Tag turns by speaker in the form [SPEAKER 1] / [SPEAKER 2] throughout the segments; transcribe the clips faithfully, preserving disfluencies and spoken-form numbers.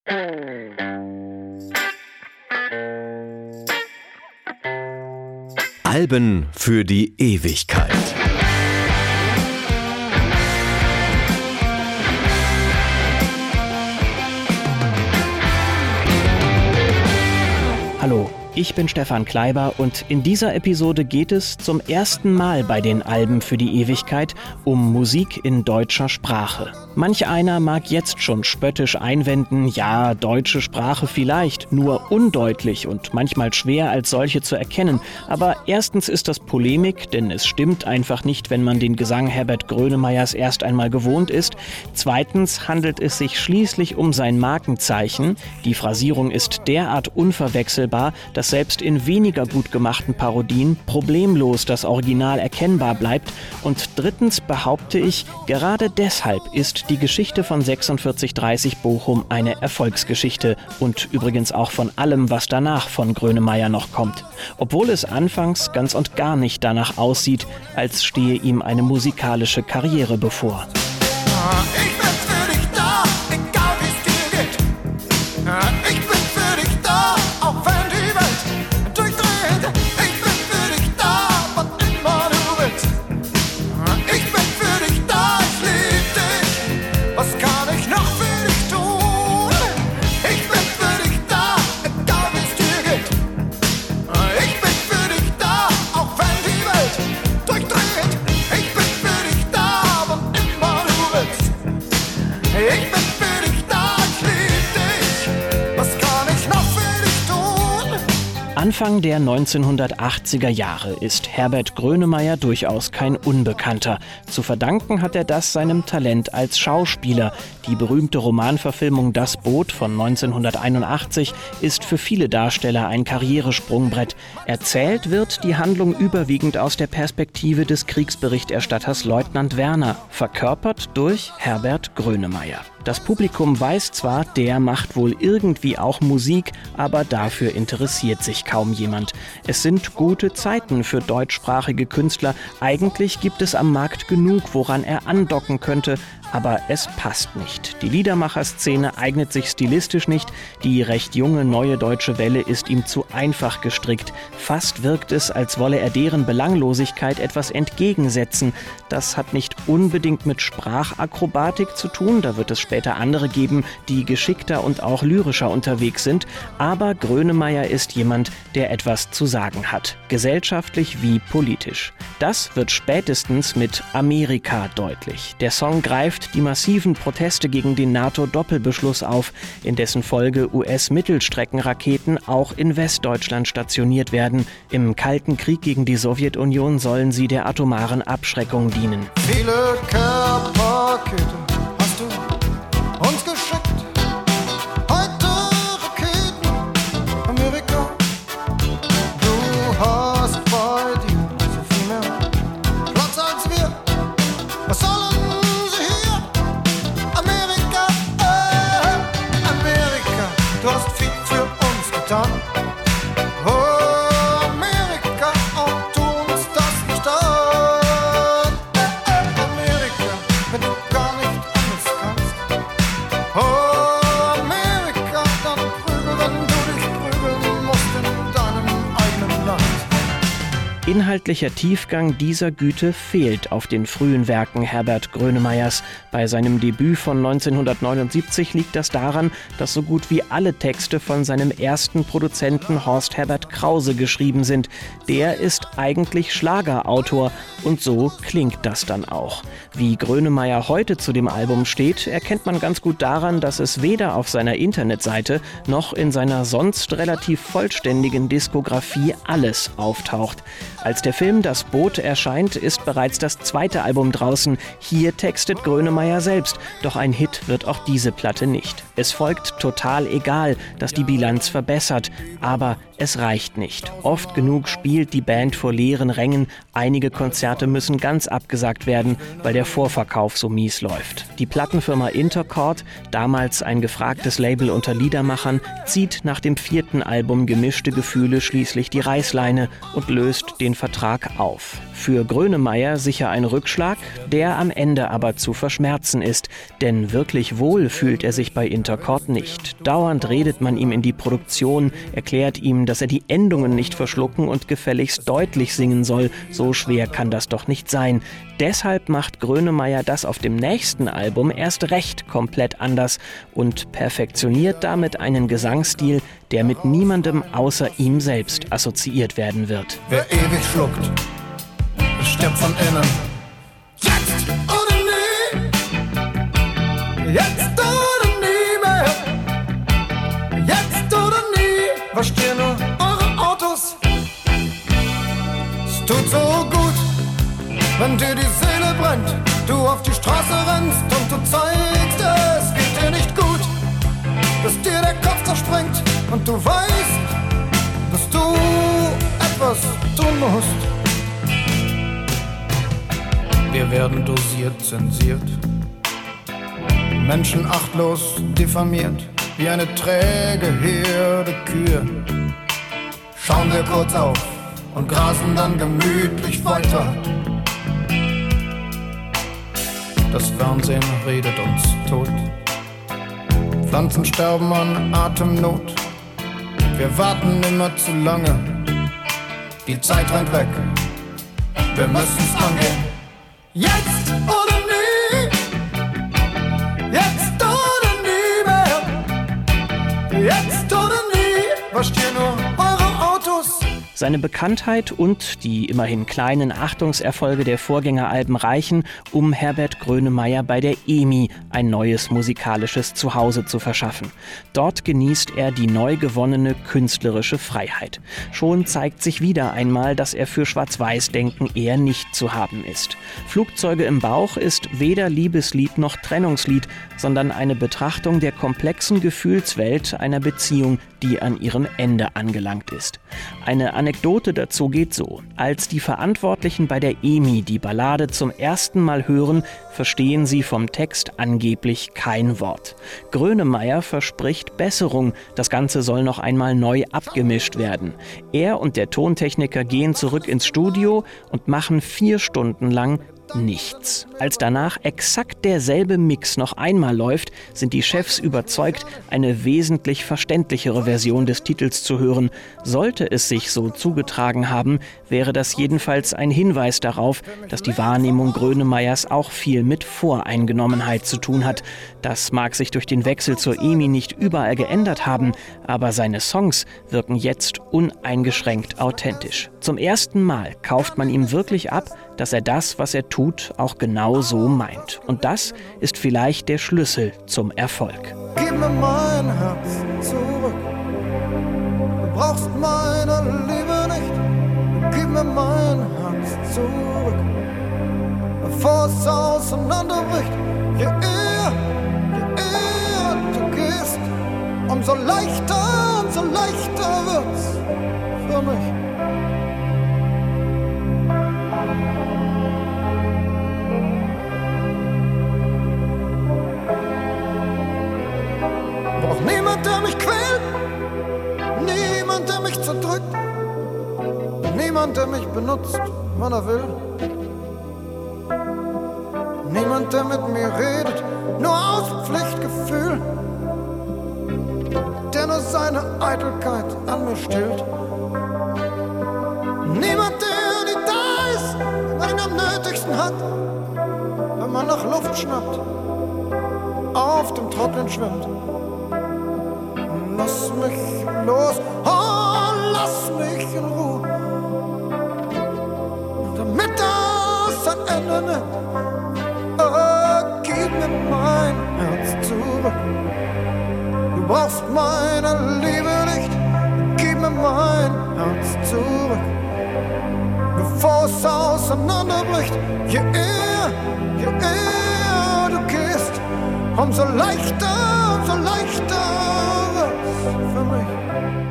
[SPEAKER 1] Alben für die Ewigkeit.
[SPEAKER 2] Hallo, ich bin Stefan Kleiber und in dieser Episode geht es zum ersten Mal bei den Alben für die Ewigkeit um Musik in deutscher Sprache. Manch einer mag jetzt schon spöttisch einwenden, ja, deutsche Sprache vielleicht, nur undeutlich und manchmal schwer als solche zu erkennen. Aber erstens ist das Polemik, denn es stimmt einfach nicht, wenn man den Gesang Herbert Grönemeyers erst einmal gewohnt ist. Zweitens handelt es sich schließlich um sein Markenzeichen. Die Phrasierung ist derart unverwechselbar, dass selbst in weniger gut gemachten Parodien problemlos das Original erkennbar bleibt. Und drittens behaupte ich, gerade deshalb ist die Geschichte von sechsundvierzig dreißig Bochum eine Erfolgsgeschichte und übrigens auch von allem, was danach von Grönemeyer noch kommt. Obwohl es anfangs ganz und gar nicht danach aussieht, als stehe ihm eine musikalische Karriere bevor.
[SPEAKER 3] Ich bin für dich da, egal wie es dir geht. Ich bin für dich da, auch wenn die Welt durchdreht. Ich bin für dich da, wann immer du willst. Ich bin für dich da, ich lieb dich. Was kann ich noch für dich tun? Ich bin für dich da, egal wie es dir geht. Ich bin für dich da, auch wenn die Welt durchdreht. Ich bin für dich da, wann immer du willst. Ich bin für dich da, ich lieb dich. Was kann ich noch für dich tun?
[SPEAKER 2] Anfang der neunzehnhundertachtziger Jahre ist Herbert Grönemeyer durchaus kein Unbekannter. Zu verdanken hat er das seinem Talent als Schauspieler. Die berühmte Romanverfilmung Das Boot von neunzehnhunderteinundachtzig ist für viele Darsteller ein Karrieresprungbrett. Erzählt wird die Handlung überwiegend aus der Perspektive des Kriegsberichterstatters Leutnant Werner, verkörpert durch Herbert Grönemeyer. Das Publikum weiß zwar, der macht wohl irgendwie auch Musik, aber dafür interessiert sich kaum jemand. Es sind gute Zeiten für deutschsprachige Künstler. Eigentlich gibt es am Markt genug, woran er andocken könnte, aber es passt nicht. Die Liedermacherszene eignet sich stilistisch nicht. Die recht junge neue deutsche Welle ist ihm zu einfach gestrickt. Fast wirkt es, als wolle er deren Belanglosigkeit etwas entgegensetzen. Das hat nicht unbedingt mit Sprachakrobatik zu tun. Da wird es später andere geben, die geschickter und auch lyrischer unterwegs sind. Aber Grönemeyer ist jemand, der etwas zu sagen hat. Gesellschaftlich wie politisch. Das wird spätestens mit Amerika deutlich. Der Song greift die massiven Proteste gegen den NATO-Doppelbeschluss auf, in dessen Folge U S-Mittelstreckenraketen auch in Westdeutschland stationiert werden. Im Kalten Krieg gegen die Sowjetunion sollen sie der atomaren Abschreckung dienen.
[SPEAKER 3] Viele Care-Pakete hast du uns geschickt. Heute Raketen, Amerika. Du hast bei dir so viel mehr Platz als wir. Was sollen sie hier? Amerika, äh, Amerika. Du hast viel für uns getan. Oh, Amerika, und tu uns das nicht an. Äh, äh, Amerika, wenn du gar nicht anders kannst. Oh, Amerika, dann prügel, wenn du dich prügeln musst in deinem eigenen Land.
[SPEAKER 2] Inhaltlicher Tiefgang dieser Güte fehlt auf den frühen Werken Herbert Grönemeyers. Bei seinem Debüt von neunzehnhundertneunundsiebzig liegt das daran, dass so gut wie alle Texte von seinem ersten Produzenten Horst Herbert Krause geschrieben sind. Der ist eigentlich Schlagerautor und so klingt das dann auch. Wie Grönemeyer heute zu dem Album steht, erkennt man ganz gut daran, dass es weder auf seiner Internetseite noch in seiner sonst relativ vollständigen Diskografie alles auftaucht. Als der Film Das Boot erscheint, ist bereits das zweite Album draußen. Hier textet Grönemeyer selbst, doch ein Hit wird auch diese Platte nicht. Es folgt Total egal, dass die Bilanz verbessert, aber es reicht nicht. Oft genug spielt die Band vor leeren Rängen. Einige Konzerte müssen ganz abgesagt werden, weil der Vorverkauf so mies läuft. Die Plattenfirma Intercord, damals ein gefragtes Label unter Liedermachern, zieht nach dem vierten Album Gemischte Gefühle schließlich die Reißleine und löst den den Vertrag auf. Für Grönemeyer sicher ein Rückschlag, der am Ende aber zu verschmerzen ist. Denn wirklich wohl fühlt er sich bei Intercord nicht. Dauernd redet man ihm in die Produktion, erklärt ihm, dass er die Endungen nicht verschlucken und gefälligst deutlich singen soll. So schwer kann das doch nicht sein. Deshalb macht Grönemeyer das auf dem nächsten Album erst recht komplett anders und perfektioniert damit einen Gesangsstil, der mit niemandem außer ihm selbst assoziiert werden wird.
[SPEAKER 3] Wer ewig schluckt, stirbt von innen. Jetzt oder nie, jetzt oder nie mehr. Jetzt oder nie, wascht ihr nur eure Autos. Es tut so gut, wenn dir die Seele brennt, du auf die Straße rennst und du zeigst, es geht dir nicht gut, bis dir der Kopf zerspringt und du weißt, dass du etwas tun musst. Wir werden dosiert, zensiert, Menschen achtlos diffamiert, wie eine träge Herde Kühe. Schauen wir kurz auf und grasen dann gemütlich weiter. Das Fernsehen redet uns tot. Pflanzen sterben an Atemnot. Wir warten immer zu lange. Die Zeit rennt weg. Wir müssen's angehen. Jetzt oder nie. Jetzt oder nie mehr. Jetzt oder nie. Wascht ihr nur eure Autos?
[SPEAKER 2] Seine Bekanntheit und die immerhin kleinen Achtungserfolge der Vorgängeralben reichen, um Herbert Grönemeyer bei der E M I ein neues musikalisches Zuhause zu verschaffen. Dort genießt er die neu gewonnene künstlerische Freiheit. Schon zeigt sich wieder einmal, dass er für Schwarz-Weiß-Denken eher nicht zu haben ist. Flugzeuge im Bauch ist weder Liebeslied noch Trennungslied, sondern eine Betrachtung der komplexen Gefühlswelt einer Beziehung, die an ihrem Ende angelangt ist. Eine Anekdote dazu geht so: Als die Verantwortlichen bei der E M I die Ballade zum ersten Mal hören, verstehen sie vom Text angeblich kein Wort. Grönemeyer verspricht Besserung, das Ganze soll noch einmal neu abgemischt werden. Er und der Tontechniker gehen zurück ins Studio und machen vier Stunden lang nichts. Als danach exakt derselbe Mix noch einmal läuft, sind die Chefs überzeugt, eine wesentlich verständlichere Version des Titels zu hören. Sollte es sich so zugetragen haben, wäre das jedenfalls ein Hinweis darauf, dass die Wahrnehmung Grönemeyers auch viel mit Voreingenommenheit zu tun hat. Das mag sich durch den Wechsel zur E M I nicht überall geändert haben, aber seine Songs wirken jetzt uneingeschränkt authentisch. Zum ersten Mal kauft man ihm wirklich ab, dass er das, was er tut, auch genau so meint. Und das ist vielleicht der Schlüssel zum Erfolg.
[SPEAKER 3] Gib mir mein Herz zurück. Du brauchst meine Liebe nicht. Gib mir mein Herz zurück. Bevor es auseinanderbricht, je eher, je eher du gehst, umso leichter, umso leichter wird's für mich. Brauch niemand, der mich quält, niemand, der mich zerdrückt, niemand, der mich benutzt, wann er will. Niemand, der mit mir redet, nur aus Pflichtgefühl, der nur seine Eitelkeit an mir stillt. Niemand, der nicht da ist, wenn man ihn am nötigsten hat, wenn man nach Luft schnappt, auf dem Trocknen schwimmt. Lass mich los, oh, lass mich in Ruhe, damit das ein Ende nimmt. Oh, gib mir mein Herz zurück. Du brauchst meine Liebe nicht, gib mir mein Herz zurück. Bevor es auseinanderbricht, je eher, je eher du gehst, umso leichter, umso leichter wird's für mich.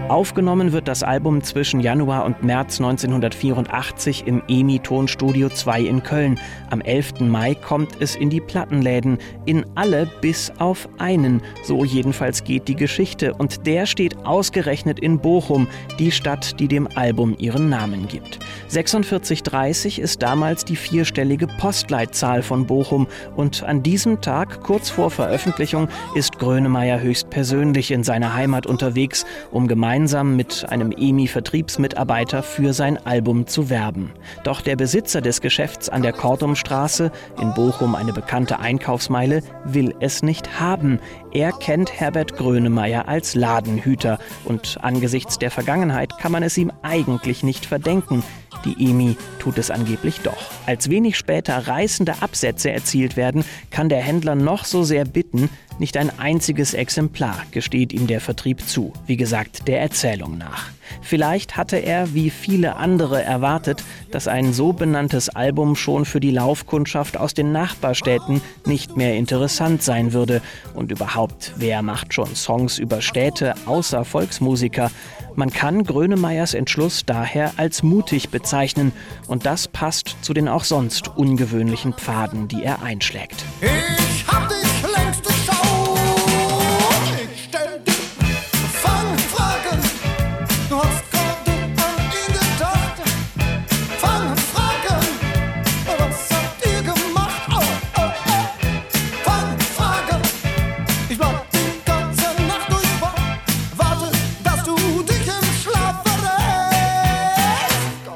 [SPEAKER 2] Aufgenommen wird das Album zwischen Januar und März neunzehnhundertvierundachtzig im E M I-Tonstudio zwei in Köln. Am elften Mai kommt es in die Plattenläden, in alle bis auf einen. So jedenfalls geht die Geschichte und der steht ausgerechnet in Bochum, die Stadt, die dem Album ihren Namen gibt. sechsundvierzig dreißig ist damals die vierstellige Postleitzahl von Bochum und an diesem Tag, kurz vor Veröffentlichung, ist Grönemeyer höchstpersönlich in seiner Heimat unterwegs, um gemeinsam mit einem E M I-Vertriebsmitarbeiter für sein Album zu werben. Doch der Besitzer des Geschäfts an der Kortumstraße, in Bochum eine bekannte Einkaufsmeile, will es nicht haben. Er kennt Herbert Grönemeyer als Ladenhüter und angesichts der Vergangenheit kann man es ihm eigentlich nicht verdenken. Die E M I tut es angeblich doch. Als wenig später reißende Absätze erzielt werden, kann der Händler noch so sehr bitten, nicht ein einziges Exemplar gesteht ihm der Vertrieb zu, wie gesagt, der Erzählung nach. Vielleicht hatte er, wie viele andere, erwartet, dass ein so benanntes Album schon für die Laufkundschaft aus den Nachbarstädten nicht mehr interessant sein würde. Und überhaupt, wer macht schon Songs über Städte außer Volksmusiker? Man kann Grönemeyers Entschluss daher als mutig bezeichnen. Und das passt zu den auch sonst ungewöhnlichen Pfaden, die er einschlägt.
[SPEAKER 3] Ich hab dich längst durchschaut. Ich stell dir Fangfragen. Du hast gerade an ihn gedacht. Fangfragen. Was habt ihr gemacht? Oh, oh, oh. Fangfragen. Ich war die ganze Nacht durch wach. Warte, dass du dich im Schlaf verrätst.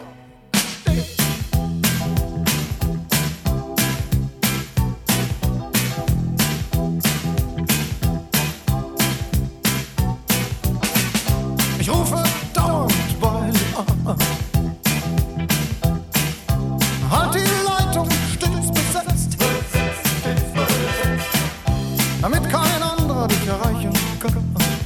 [SPEAKER 3] Ich rufe dauernd bei dir an. Halt die Leitung stets besetzt, damit kein anderer dich erreichen kann.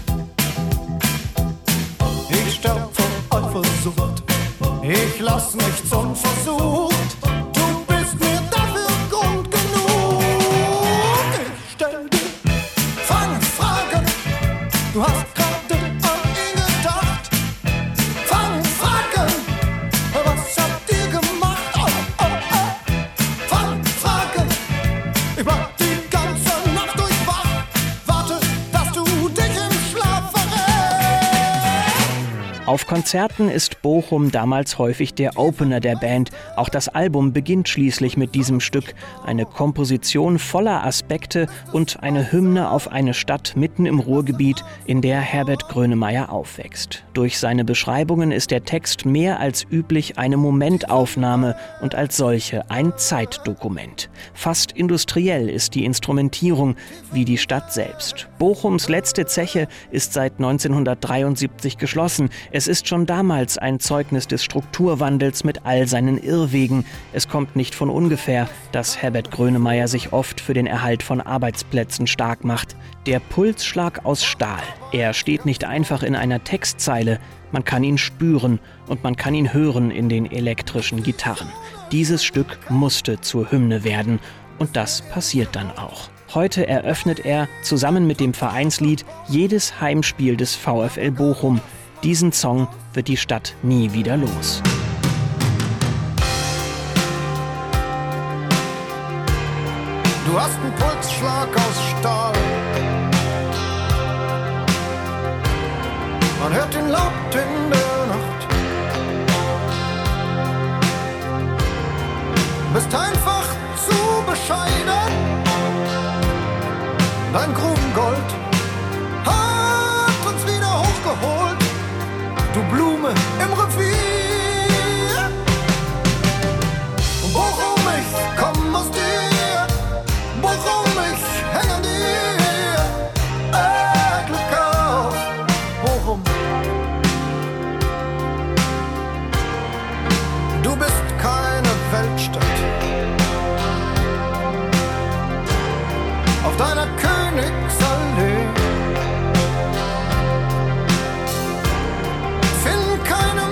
[SPEAKER 3] Ich sterb vor Eifersucht, ich lass nichts unversucht. Du bist mir dafür Grund genug. Ich stell dir Fangfragen, du hast gerade an ihn gedacht. Fangfragen, was habt ihr gemacht? Oh, oh, oh. Fangfragen, ich war die ganze Nacht durch wach. Warte, dass du dich im Schlaf verrätst.
[SPEAKER 2] Auf Konzerten ist Bochum damals häufig der Opener der Band. Auch das Album beginnt schließlich mit diesem Stück. Eine Komposition voller Aspekte und eine Hymne auf eine Stadt mitten im Ruhrgebiet, in der Herbert Grönemeyer aufwächst. Durch seine Beschreibungen ist der Text mehr als üblich eine Momentaufnahme und als solche ein Zeitdokument. Fast industriell ist die Instrumentierung, wie die Stadt selbst. Bochums letzte Zeche ist seit neunzehnhundertdreiundsiebzig geschlossen. Es ist schon damals ein Zeugnis des Strukturwandels mit all seinen Irrwegen. Es kommt nicht von ungefähr, dass Herbert Grönemeyer sich oft für den Erhalt von Arbeitsplätzen stark macht. Der Pulsschlag aus Stahl. Er steht nicht einfach in einer Textzeile. Man kann ihn spüren und man kann ihn hören in den elektrischen Gitarren. Dieses Stück musste zur Hymne werden und das passiert dann auch. Heute eröffnet er zusammen mit dem Vereinslied jedes Heimspiel des VfL Bochum. Diesen Song wird die Stadt nie wieder los.
[SPEAKER 3] Du hast einen Pulsschlag aus Stahl. Man hört ihn laut in der Nacht. Bist einfach zu bescheiden. Dein Grubengold hat uns wieder hochgeholt. Du Blume im Revier. Bochum, ich komm aus dir. Bochum, ich häng an dir. Äh, Glück auf, Bochum. Du bist keine Weltstadt. Auf deiner Königsallee finden keine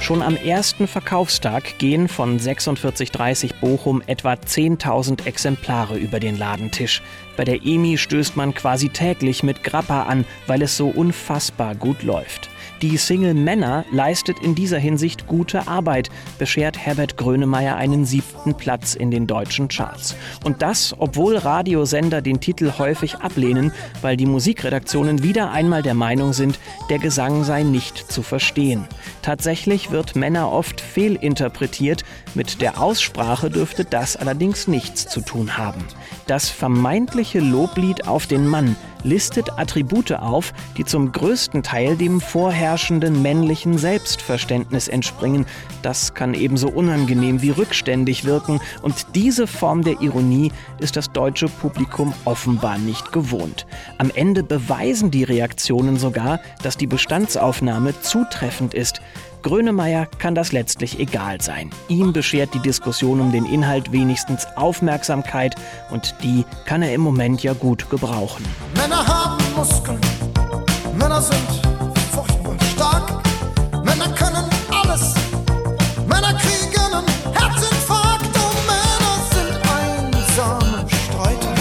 [SPEAKER 2] Schon am ersten Verkaufstag gehen von sechsundvierzig dreißig Bochum etwa zehntausend Exemplare über den Ladentisch. Bei der E M I stößt man quasi täglich mit Grappa an, weil es so unfassbar gut läuft. Die Single Männer leistet in dieser Hinsicht gute Arbeit, beschert Herbert Grönemeyer einen siebten Platz in den deutschen Charts. Und das, obwohl Radiosender den Titel häufig ablehnen, weil die Musikredaktionen wieder einmal der Meinung sind, der Gesang sei nicht zu verstehen. Tatsächlich wird Männer oft fehlinterpretiert, mit der Aussprache dürfte das allerdings nichts zu tun haben. Das vermeintliche Loblied auf den Mann listet Attribute auf, die zum größten Teil dem vorherrschenden männlichen Selbstverständnis entspringen. Das kann ebenso unangenehm wie rückständig wirken und diese Form der Ironie ist das deutsche Publikum offenbar nicht gewohnt. Am Ende beweisen die Reaktionen sogar, dass die Bestandsaufnahme zutreffend ist. Grönemeyer kann das letztlich egal sein. Ihm beschert die Diskussion um den Inhalt wenigstens Aufmerksamkeit und die kann er im Moment ja gut gebrauchen.
[SPEAKER 3] Männer haben Muskeln, Männer sind furchtbar stark, Männer können alles, Männer kriegen einen Herzinfarkt und Männer sind einsame Streiter.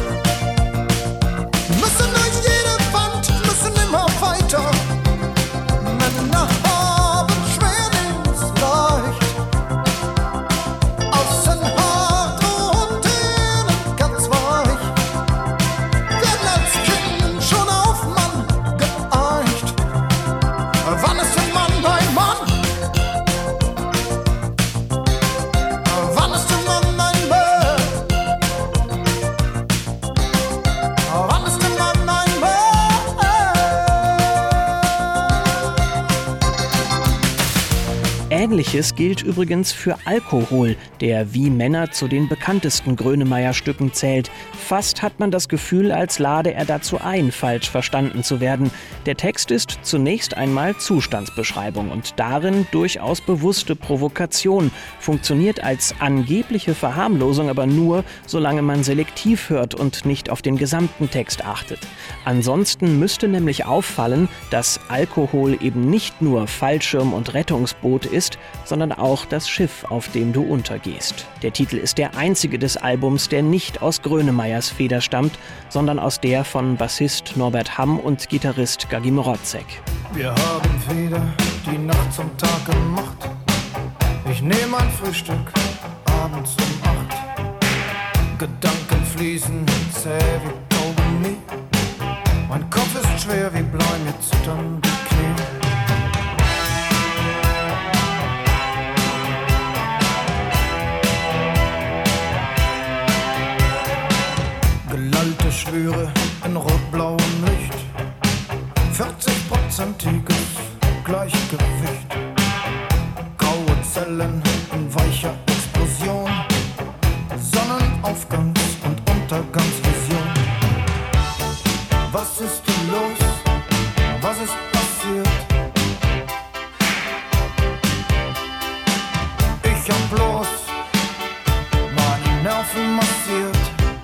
[SPEAKER 3] Müssen durch jede Wand, müssen immer weiter. Männer haben schwer nichts leicht, außen hart und innen ganz weich. Werden als Kind schon auf Mann geeicht. Wann ist ein Mann ein Mann? Wann ist ein Mann ein Mann? Wann ist ein Mann ein Mann?
[SPEAKER 2] Ähnliches gilt übrigens für Alkohol, der wie Männer zu den bekanntesten Grönemeyer-Stücken zählt. Fast hat man das Gefühl, als lade er dazu ein, falsch verstanden zu werden. Der Text ist zunächst einmal Zustandsbeschreibung und darin durchaus bewusste Provokation, funktioniert als angebliche Verharmlosung aber nur, solange man selektiv hört und nicht auf den gesamten Text achtet. Ansonsten müsste nämlich auffallen, dass Alkohol eben nicht nur Fallschirm und Rettungsboot ist, sondern auch das Schiff, auf dem du untergehst. Der Titel ist der einzige des Albums, der nicht aus Grönemeyers Feder stammt, sondern aus der von Bassist Norbert Hamm und Gitarrist Gagi Mrotzek.
[SPEAKER 3] Wir haben Feder, die Nacht zum Tag gemacht. Ich nehme ein Frühstück, abends um acht. Gedanken fließen zäh wie Kaugummi. Mein Kopf ist schwer wie Blei, mir zittern die Knie. Gelallte Schwüre in rot-blauem Licht, vierzig-prozentiges Gleichgewicht, graue Zellen in weicher Explosion, Sonnenaufgangs- und Untergangsvision. Was ist denn los? Was ist passiert? Ich hab bloß meine Nerven massiert.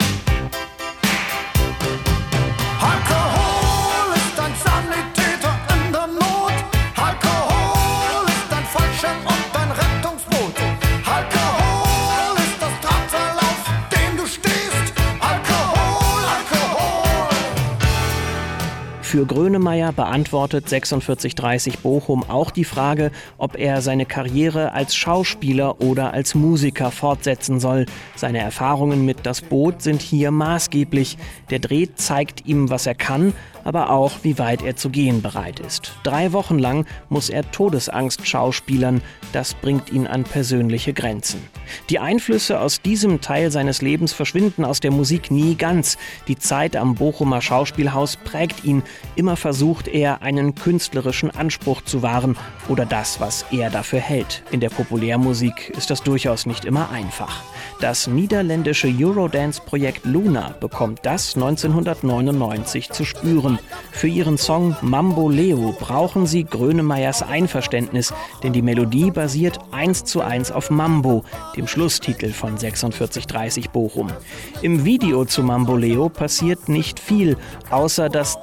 [SPEAKER 3] Alkohol ist ein Sanitäter in der Not. Alkohol ist ein Fallschirm und ein Rettungsboot. Alkohol ist das Drahtseil, auf dem du stehst. Alkohol, Alkohol.
[SPEAKER 2] Für Grönemeyer beantwortet sechsundvierzig dreißig Bochum auch die Frage, ob er seine Karriere als Schauspieler oder als Musiker fortsetzen soll. Seine Erfahrungen mit Das Boot sind hier maßgeblich. Der Dreh zeigt ihm, was er kann, aber auch, wie weit er zu gehen bereit ist. Drei Wochen lang muss er Todesangst schauspielern. Das bringt ihn an persönliche Grenzen. Die Einflüsse aus diesem Teil seines Lebens verschwinden aus der Musik nie ganz. Die Zeit am Bochumer Schauspielhaus prägt ihn. Immer versucht er, einen künstlerischen Anspruch zu wahren oder das, was er dafür hält. In der Populärmusik ist das durchaus nicht immer einfach. Das niederländische Eurodance-Projekt Luna bekommt das neunzehnhundertneunundneunzig zu spüren. Für ihren Song Mambo Leo brauchen sie Grönemeyers Einverständnis, denn die Melodie basiert eins zu eins auf Mambo, dem Schlusstitel von sechsundvierzig dreißig Bochum. Im Video zu Mambo Leo passiert nicht viel, außer dass zahlreiche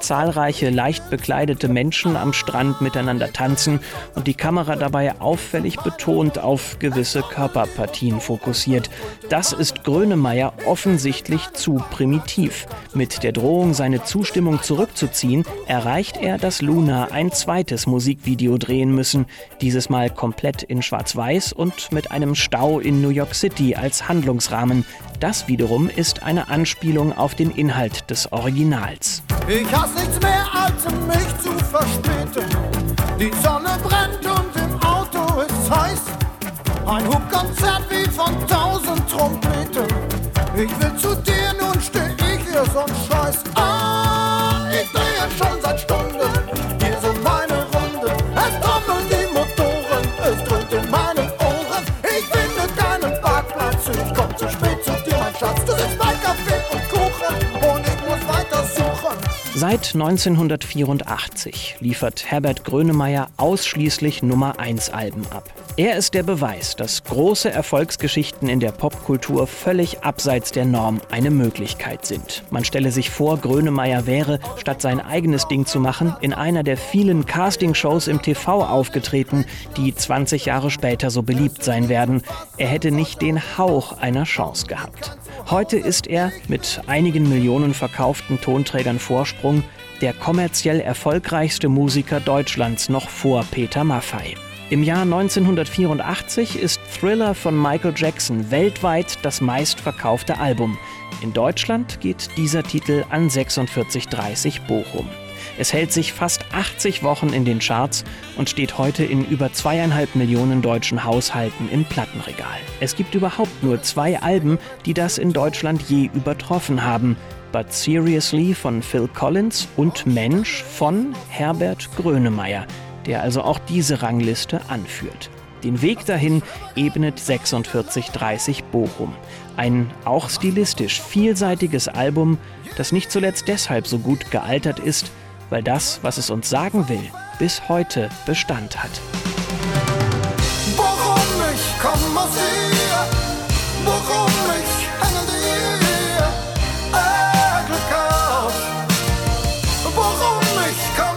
[SPEAKER 2] zahlreiche leicht bekleidete Menschen am Strand miteinander tanzen und die Kamera dabei auffällig betont auf gewisse Körperpartien fokussiert. Das ist Grönemeyer offensichtlich zu primitiv. Mit der Drohung, seine Zustimmung zurückzuziehen, erreicht er, dass Luna ein zweites Musikvideo drehen müssen. Dieses Mal komplett in Schwarz-Weiß und mit einem Stau in New York City als Handlungsrahmen. Das wiederum ist eine Anspielung auf den Inhalt des Originals.
[SPEAKER 3] Ich hasse nichts mehr, als mich zu verspäten. Die Sonne brennt und im Auto ist heiß. Ein Hubkonzert wie von tausend Trompeten. Ich will zu dir, nun steh ich hier so'n Scheiß. Ah, ich drehe schon seit Stunden hier so meine Runde. Es trommeln die Motoren, es dröhnt in meinen Ohren. Ich finde keinen Parkplatz, ich komm zu spät zu dir, mein Schatz. Du sitzt bei Kaffee und Kuchen und ich muss weiter suchen.
[SPEAKER 2] Seit neunzehnhundertvierundachtzig liefert Herbert Grönemeyer ausschließlich Nummer eins Alben ab. Er ist der Beweis, dass große Erfolgsgeschichten in der Popkultur völlig abseits der Norm eine Möglichkeit sind. Man stelle sich vor, Grönemeyer wäre, statt sein eigenes Ding zu machen, in einer der vielen Castingshows im T V aufgetreten, die zwanzig Jahre später so beliebt sein werden. Er hätte nicht den Hauch einer Chance gehabt. Heute ist er mit einigen Millionen verkauften Tonträgern Vorsprung der kommerziell erfolgreichste Musiker Deutschlands noch vor Peter Maffay. Im Jahr neunzehnhundertvierundachtzig ist Thriller von Michael Jackson weltweit das meistverkaufte Album. In Deutschland geht dieser Titel an sechsundvierzig dreißig Bochum. Es hält sich fast achtzig Wochen in den Charts und steht heute in über zweieinhalb Millionen deutschen Haushalten im Plattenregal. Es gibt überhaupt nur zwei Alben, die das in Deutschland je übertroffen haben. But Seriously von Phil Collins und Mensch von Herbert Grönemeyer, der also auch diese Rangliste anführt. Den Weg dahin ebnet sechsundvierzig dreißig Bochum. Ein auch stilistisch vielseitiges Album, das nicht zuletzt deshalb so gut gealtert ist, weil das, was es uns sagen will, bis heute Bestand hat.
[SPEAKER 3] Bochum, ich komm aus hier. Bochum, ich hänge dir. Äh, Glück auf. Bochum, ich komm